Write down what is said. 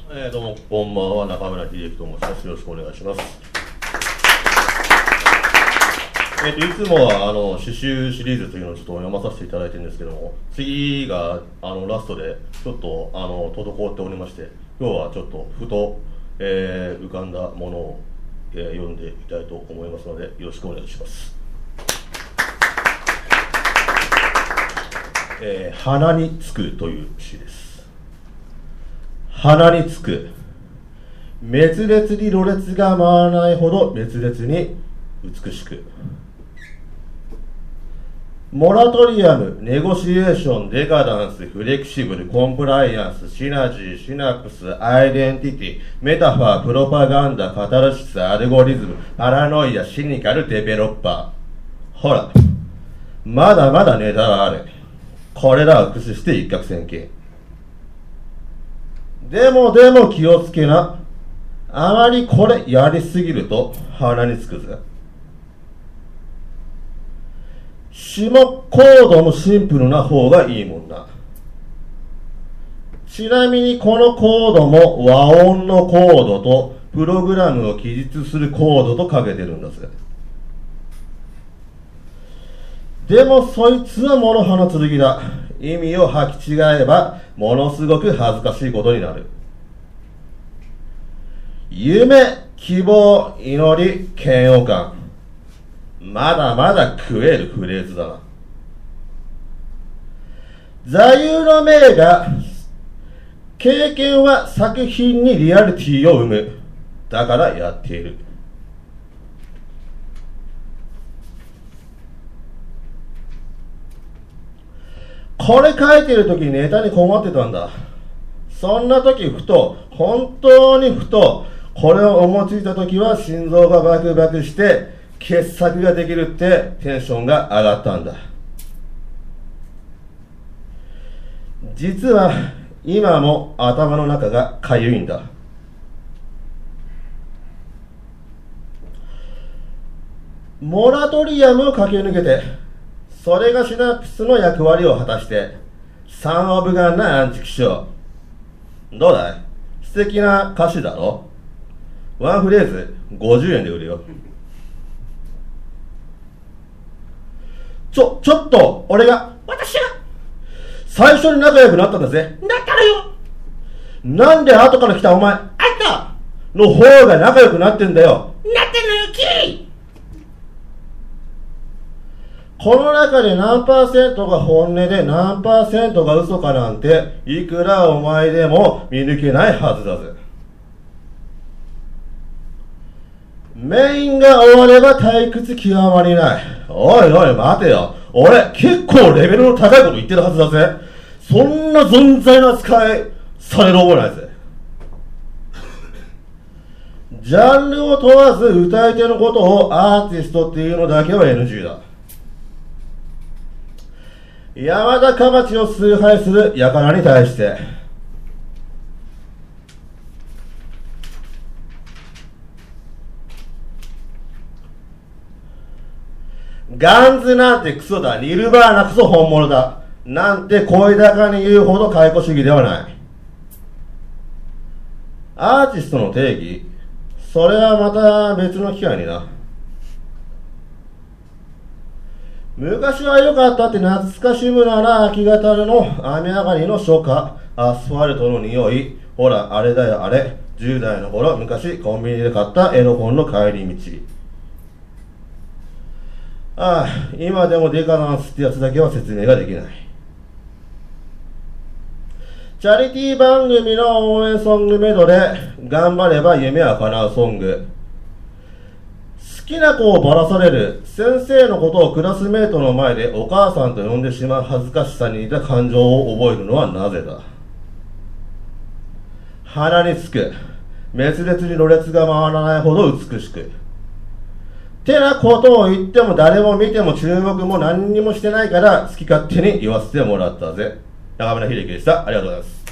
どうもこんばんは、中村秀樹と申します。よろしくお願いします。いつもは詩集シリーズというのをちょっと読まさせていただいてるんですけども、次がラストでちょっと滞っておりまして、今日はちょっとふと、浮かんだものを、読んでいきたいと思いますので、よろしくお願いします。鼻につくという詩です。鼻につく。滅裂にろれつが回らないほど滅裂に美しく。モラトリアム、ネゴシエーション、デカダンス、フレキシブル、コンプライアンス、シナジー、シナプス、アイデンティティ、メタファー、プロパガンダ、カタルシス、アルゴリズム、パラノイア、シニカル、デベロッパー。ほら、まだまだネタがある。これらを駆使して一攫千金。でも気をつけな。あまりこれやりすぎると鼻につくぜ。下コードもシンプルな方がいいもんな。ちなみにこのコードも和音のコードとプログラムを記述するコードとかけてるんだぜ。でもそいつは物葉の剣だ。意味を履き違えばものすごく恥ずかしいことになる。夢、希望、祈り、嫌悪感。まだまだ食えるフレーズだな。座右の銘が、経験は作品にリアリティを生む。だからやっている。これ書いてるときネタに困ってたんだ。そんなとき本当にふと、これを思いついたときは心臓がバクバクして傑作ができるってテンションが上がったんだ。実は今も頭の中がかゆいんだ。モラトリアムを駆け抜けて、それがシナプスの役割を果たして、サンオブガンなアンチ気象。どうだい？素敵な歌詞だろ？ワンフレーズ50円で売るよ。ちょっと、私が最初に仲良くなったんだぜ。だったらよ。なんで後から来たお前、あんたの方が仲良くなってんだよ。なってんのよ、キリ。この中で何%が本音で何%が嘘かなんて、いくらお前でも見抜けないはずだぜ。メインが終われば退屈極まりない。おい待てよ。俺結構レベルの高いこと言ってるはずだぜ。そんな存在の扱いされる覚えないぜ。ジャンルを問わず歌い手のことをアーティストっていうのだけは NG だ。山田かまちを崇拝する輩に対して、ガンズなんてクソだ、ニルバーナクソ本物だなんて声高に言うほど解雇主義ではない。アーティストの定義、それはまた別の機会にな。昔は良かったって懐かしむなら秋方の雨上がりの初夏、アスファルトの匂い、ほらあれだよあれ、10代の頃昔コンビニで買ったエロ本の帰り道。ああ、今でもデカダンスってやつだけは説明ができない。チャリティー番組の応援ソングメドレー、頑張れば夢は叶うソング。好きな子をばらされる、先生のことをクラスメートの前でお母さんと呼んでしまう恥ずかしさに似た感情を覚えるのはなぜだ。鼻につく、滅裂にろれつが回らないほど美しく。てなことを言っても誰も見ても注目も何にもしてないから好き勝手に言わせてもらったぜ。中村秀樹でした。ありがとうございます。